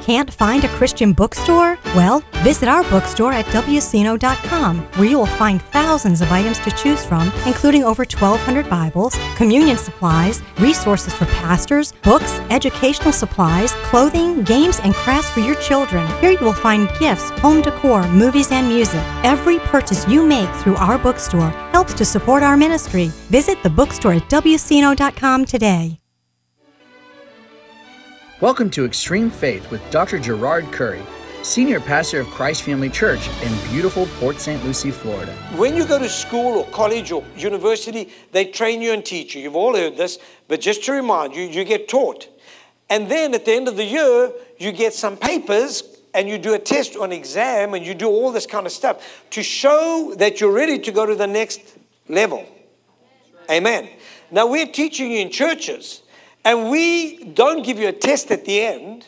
Can't find a Christian bookstore? Well, visit our bookstore at wcno.com, where you will find thousands of items to choose from, including over 1,200 Bibles, communion supplies, resources for pastors, books, educational supplies, clothing, games, and crafts for your children. Here you will find gifts, home decor, movies, and music. Every purchase you make through our bookstore helps to support our ministry. Visit the bookstore at wcno.com today. Welcome to Extreme Faith with Dr. Gerard Curry, Senior Pastor of Christ Family Church in beautiful Port St. Lucie, Florida. When you go to school or college or university, they train you and teach you. You've all heard this, but just to remind you, you get taught. And then at the end of the year, you get some papers and you do a test or an exam and you do all this kind of stuff to show that you're ready to go to the next level. Amen. Now, we're teaching you in churches. And we don't give you a test at the end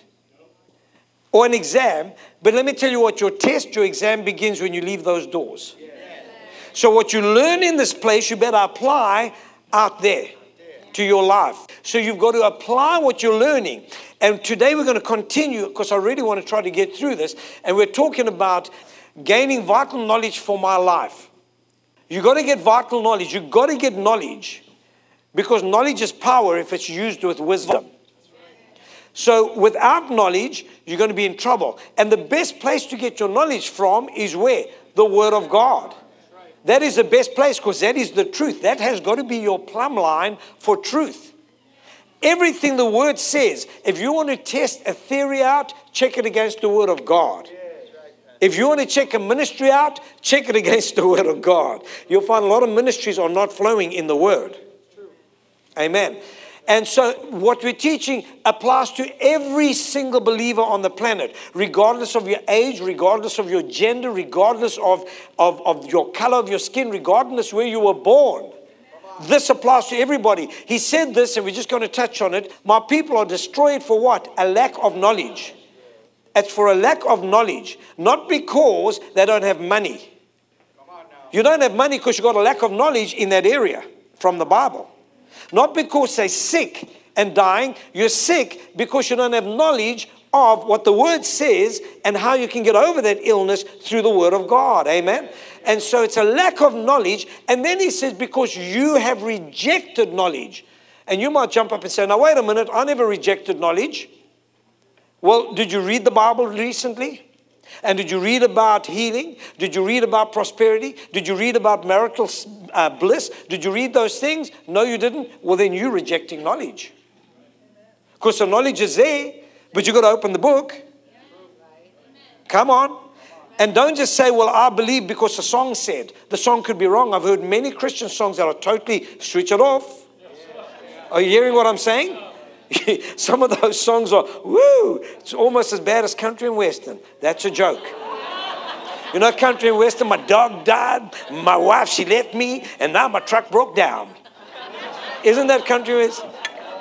or an exam, but let me tell you what, your test, your exam begins when you leave those doors. So what you learn in this place, you better apply out there to your life. So you've got to apply what you're learning. And today we're going to continue, because I really want to try to get through this. And we're talking about gaining vital knowledge for my life. You've got to get vital knowledge. You've got to get knowledge. Because knowledge is power if it's used with wisdom. So without knowledge, you're going to be in trouble. And the best place to get your knowledge from is where? The Word of God. That is the best place, because that is the truth. That has got to be your plumb line for truth. Everything the Word says, if you want to test a theory out, check it against the Word of God. If you want to check a ministry out, check it against the Word of God. You'll find a lot of ministries are not flowing in the Word. Amen. And so what we're teaching applies to every single believer on the planet, regardless of your age, regardless of your gender, regardless of your color of your skin, regardless where you were born. This applies to everybody. He said this, and we're just going to touch on it. My people are destroyed for what? A lack of knowledge. It's for a lack of knowledge, not because they don't have money. You don't have money because you've got a lack of knowledge in that area from the Bible. Not because they're sick and dying. You're sick because you don't have knowledge of what the Word says and how you can get over that illness through the Word of God. Amen. And so it's a lack of knowledge. And then he says, because you have rejected knowledge. And you might jump up and say, now wait a minute, I never rejected knowledge. Well, did you read the Bible recently? And did you read about healing? Did you read about prosperity? Did you read about marital bliss? Did you read those things? No, you didn't. Well, then you're rejecting knowledge. Because the knowledge is there, but you've got to open the book. Come on. And don't just say, well, I believe because the song said. The song could be wrong. I've heard many Christian songs that are totally switch it off. Are you hearing what I'm saying? Some of those songs are, woo, it's almost as bad as country and western. That's a joke. You know, country and western, my dog died, my wife, she left me, and now my truck broke down. Isn't that country and western?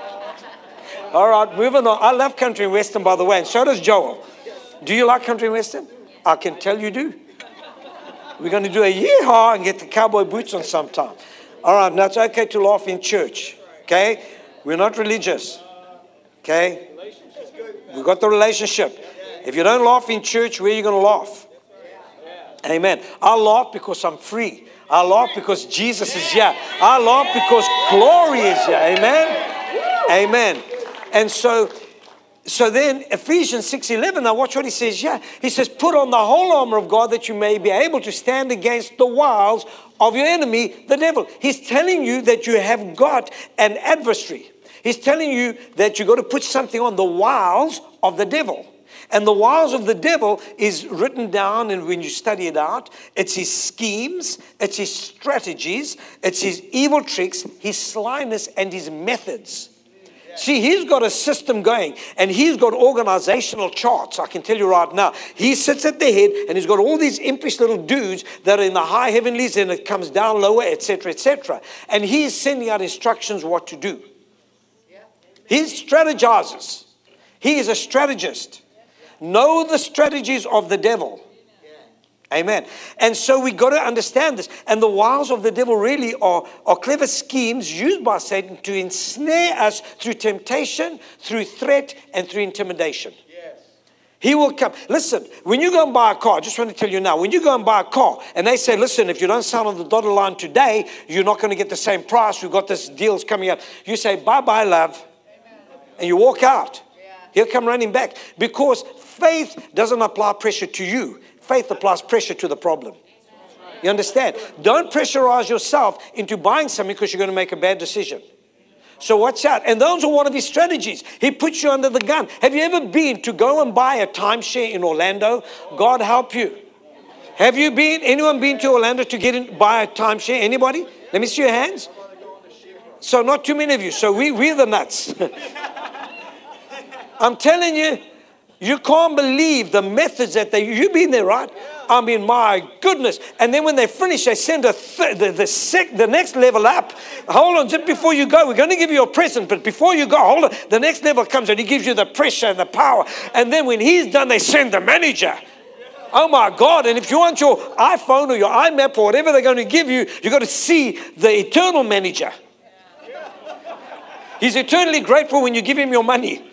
All right, moving on. I love country and western, by the way, and so does Joel. Do you like country and western? I can tell you do. We're going to do a yeehaw and get the cowboy boots on sometime. All right, now it's okay to laugh in church, okay? We're not religious. Okay? We've got the relationship. If you don't laugh in church, where are you going to laugh? Amen. I laugh because I'm free. I laugh because Jesus is here. I laugh because glory is here. Amen? Amen. And so then Ephesians 6:11, now watch what he says here. He says, put on the whole armor of God that you may be able to stand against the wiles of your enemy, the devil. He's telling you that you have got an adversary. He's telling you that you've got to put something on the wiles of the devil. And the wiles of the devil is written down, and when you study it out, it's his schemes, it's his strategies, it's his evil tricks, his slyness, and his methods. See, he's got a system going, and he's got organizational charts. I can tell you right now. He sits at the head, and he's got all these impish little dudes that are in the high heavenlies, and it comes down lower, etc., etc. And he's sending out instructions what to do. He strategizes. He is a strategist. Know the strategies of the devil. Amen. And so we got to understand this. And the wiles of the devil really are clever schemes used by Satan to ensnare us through temptation, through threat, and through intimidation. He will come. Listen, when you go and buy a car, I just want to tell you now, when you go and buy a car and they say, listen, if you don't sign on the dotted line today, you're not going to get the same price. We've got this deals coming up. You say, bye-bye, love. And you walk out. He'll come running back. Because faith doesn't apply pressure to you. Faith applies pressure to the problem. You understand? Don't pressurize yourself into buying something because you're going to make a bad decision. So watch out. And those are one of his strategies. He puts you under the gun. Have you ever been to go and buy a timeshare in Orlando? God help you. Have you been? Anyone been to Orlando to get in, buy a timeshare? Anybody? Let me see your hands. So not too many of you. So we're the nuts. I'm telling you, you can't believe the methods that you've been there, right? I mean, my goodness. And then when they finish, they send the next level up. Hold on, just before you go, we're going to give you a present. But before you go, hold on, the next level comes and he gives you the pressure and the power. And then when he's done, they send the manager. Oh my God. And if you want your iPhone or your iMap or whatever they're going to give you, you've got to see the eternal manager. He's eternally grateful when you give him your money.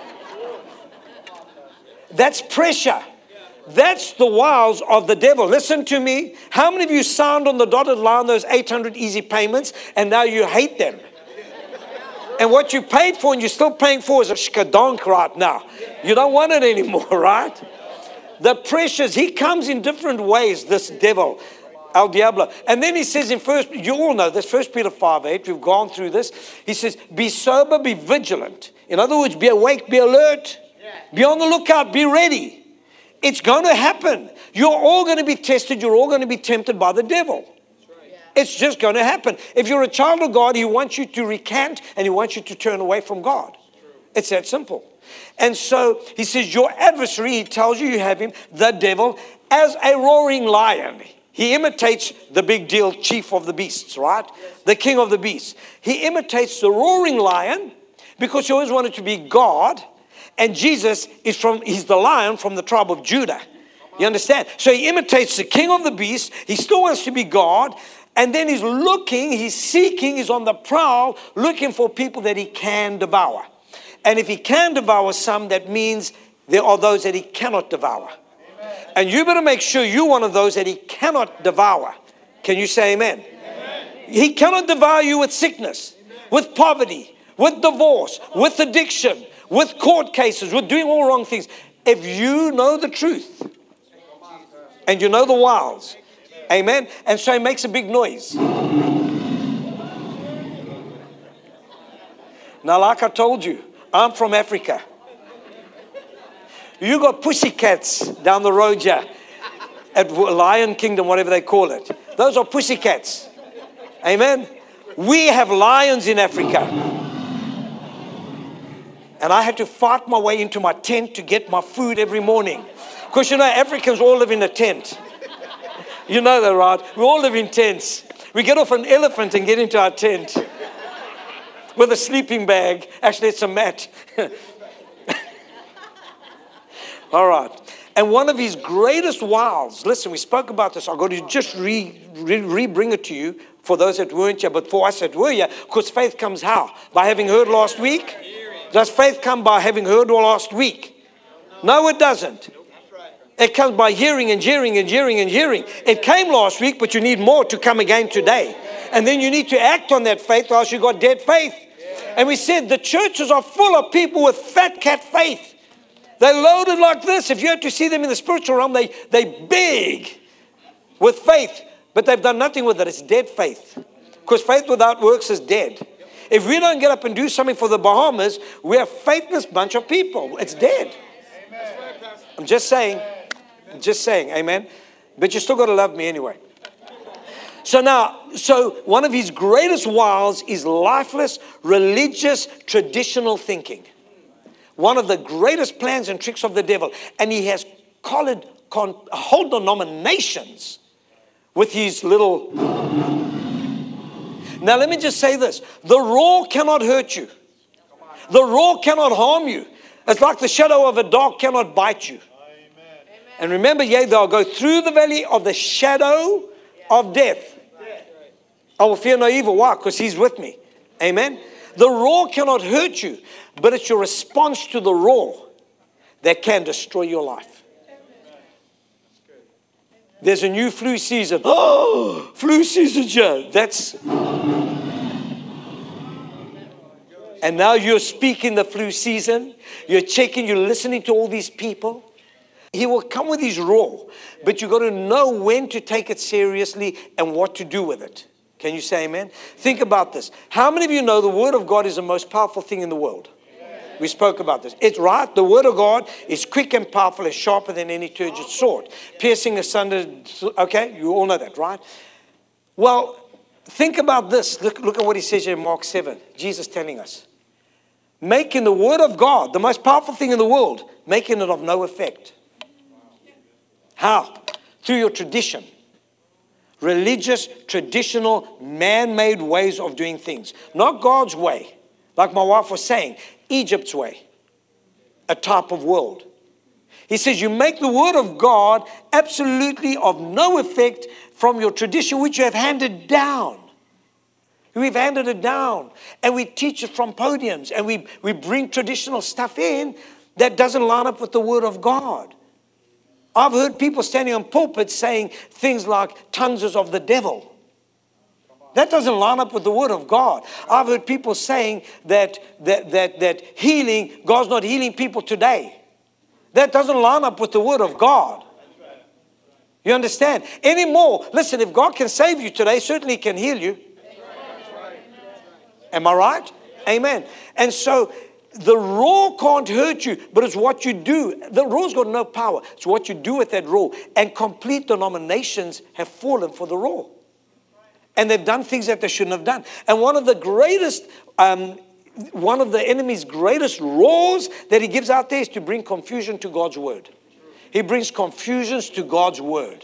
That's pressure. That's the wiles of the devil. Listen to me. How many of you signed on the dotted line those 800 easy payments and now you hate them? And what you paid for and you're still paying for is a shkadonk right now. You don't want it anymore, right? The pressures, he comes in different ways, this devil, El Diablo. And then he says in you all know this, 1 Peter 5:8, we've gone through this. He says, be sober, be vigilant. In other words, be awake, be alert. Be on the lookout, be ready. It's going to happen. You're all going to be tested. You're all going to be tempted by the devil. It's just going to happen. If you're a child of God, he wants you to recant and he wants you to turn away from God. It's that simple. And so he says, your adversary, he tells you have him, the devil, as a roaring lion. He imitates the big deal chief of the beasts, right? The king of the beasts. He imitates the roaring lion because he always wanted to be God. And Jesus he's the lion from the tribe of Judah. You understand? So he imitates the king of the beast. He still wants to be God. And then he's looking, he's seeking, he's on the prowl, looking for people that he can devour. And if he can devour some, that means there are those that he cannot devour. Amen. And you better make sure you're one of those that he cannot devour. Can you say amen? Amen. He cannot devour you with sickness, with poverty, with divorce, with addiction, with court cases, with doing all wrong things. If you know the truth and you know the wiles, amen. And so he makes a big noise. Now, like I told you, I'm from Africa. You got pussycats down the road here at Lion Kingdom, whatever they call it. Those are pussycats. Amen. We have lions in Africa. And I had to fight my way into my tent to get my food every morning. Because, you know, Africans all live in a tent. You know that, right? We all live in tents. We get off an elephant and get into our tent with a sleeping bag. Actually, it's a mat. All right. And one of his greatest wiles, listen, we spoke about this. I'm going to just re-bring it to you for those that weren't here, but for us that were here, because faith comes how? By having heard last week? Does faith come by having heard last week? No, it doesn't. It comes by hearing and hearing and hearing and hearing. It came last week, but you need more to come again today. And then you need to act on that faith, or else you got dead faith. And we said the churches are full of people with fat cat faith. They're loaded like this. If you had to see them in the spiritual realm, they big with faith, but they've done nothing with it. It's dead faith. Because faith without works is dead. If we don't get up and do something for the Bahamas, we're a faithless bunch of people. It's dead. I'm just saying, amen. But you still got to love me anyway. So one of his greatest wiles is lifeless, religious, traditional thinking. One of the greatest plans and tricks of the devil. And he has collared whole denominations with his little... Now, let me just say this. The raw cannot hurt you. The raw cannot harm you. It's like the shadow of a dog cannot bite you. Amen. And remember, they'll go through the valley of the shadow of death. I will fear no evil. Why? Because he's with me. Amen. The raw cannot hurt you, but it's your response to the raw that can destroy your life. There's a new flu season. Oh, flu season, Joe. And now you're speaking the flu season. You're checking, you're listening to all these people. He will come with his raw, but you've got to know when to take it seriously and what to do with it. Can you say amen? Think about this. How many of you know the Word of God is the most powerful thing in the world? We spoke about this. It's right. The Word of God is quick and powerful, is sharper than any two-edged sword, piercing asunder. Okay, you all know that, right? Well, think about this. Look at what he says here in Mark 7. Jesus telling us. Making the Word of God, the most powerful thing in the world, making it of no effect. How? Through your tradition. Religious, traditional, man-made ways of doing things. Not God's way. Like my wife was saying, Egypt's way. A type of world. He says you make the Word of God absolutely of no effect from your tradition which you have handed down. We've handed it down. And we teach it from podiums. And we bring traditional stuff in that doesn't line up with the Word of God. I've heard people standing on pulpits saying things like tongues is of the devil. That doesn't line up with the Word of God. I've heard people saying that healing, God's not healing people today. That doesn't line up with the Word of God. You understand? Anymore, listen, if God can save you today, certainly He can heal you. Am I right? Amen. And so the raw can't hurt you, but it's what you do. The raw's got no power. It's what you do with that raw. And complete denominations have fallen for the raw. And they've done things that they shouldn't have done. And one of the enemy's greatest roars that he gives out there is to bring confusion to God's Word. He brings confusions to God's Word.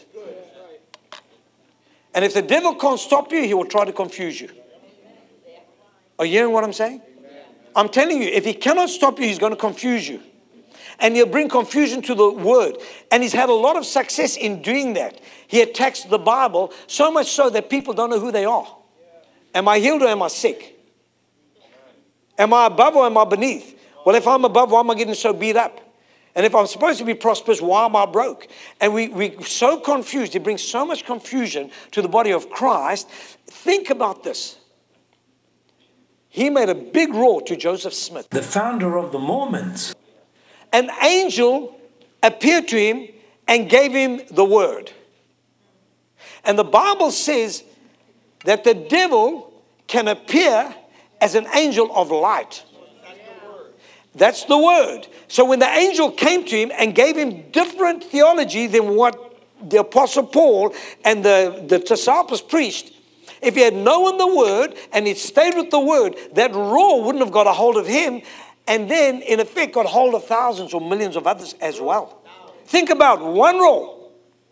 And if the devil can't stop you, he will try to confuse you. Are you hearing what I'm saying? I'm telling you, if he cannot stop you, he's going to confuse you. And he'll bring confusion to the Word. And he's had a lot of success in doing that. He attacks the Bible so much so that people don't know who they are. Am I healed or am I sick? Am I above or am I beneath? Well, if I'm above, why am I getting so beat up? And if I'm supposed to be prosperous, why am I broke? And we're so confused. He brings so much confusion to the body of Christ. Think about this. He made a big roar to Joseph Smith, the founder of the Mormons. An angel appeared to him and gave him the word. And the Bible says that the devil can appear as an angel of light. That's the word. So when the angel came to him and gave him different theology than what the Apostle Paul and the disciples preached, if he had known the word and he'd stayed with the word, that roar wouldn't have got a hold of him and then, in effect, got hold of thousands or millions of others as well. Think about one roar.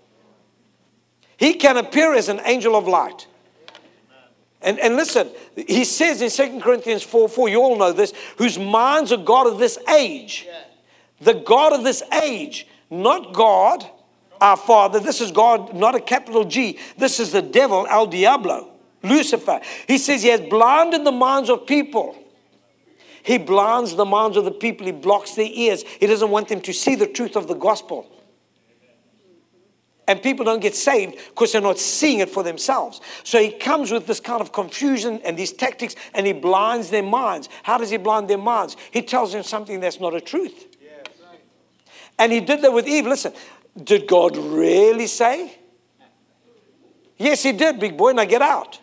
He can appear as an angel of light. And listen, he says in 2 Corinthians 4:4, you all know this, whose minds are God of this age. The God of this age, not God, our Father. This is God, not a capital G. This is the devil, El Diablo. Lucifer. He says he has blinded the minds of people. He blinds the minds of the people. He blocks their ears. He doesn't want them to see the truth of the gospel. And people don't get saved because they're not seeing it for themselves. So he comes with this kind of confusion and these tactics and he blinds their minds. How does he blind their minds? He tells them something that's not a truth. And he did that with Eve. Listen, did God really say? Yes, he did, big boy. Now get out.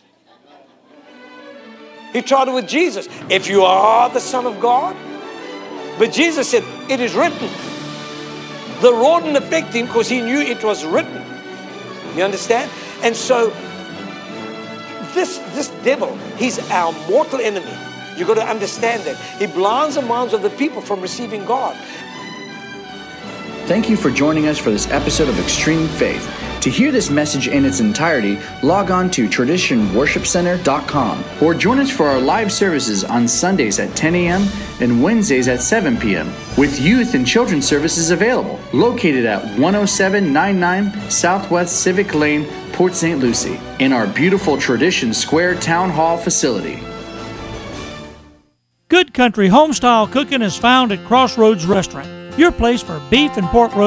He tried it with Jesus. If you are the Son of God. But Jesus said, it is written. The roar didn't affect him because he knew it was written. You understand? And so this devil, he's our mortal enemy. You've got to understand that. He blinds the minds of the people from receiving God. Thank you for joining us for this episode of Extreme Faith. To hear this message in its entirety, log on to traditionworshipcenter.com or join us for our live services on Sundays at 10 a.m. and Wednesdays at 7 p.m. with youth and children's services available, located at 10799 Southwest Civic Lane, Port St. Lucie, in our beautiful Tradition Square Town Hall facility. Good Country Homestyle Cooking is found at Crossroads Restaurant. your place for beef and pork roast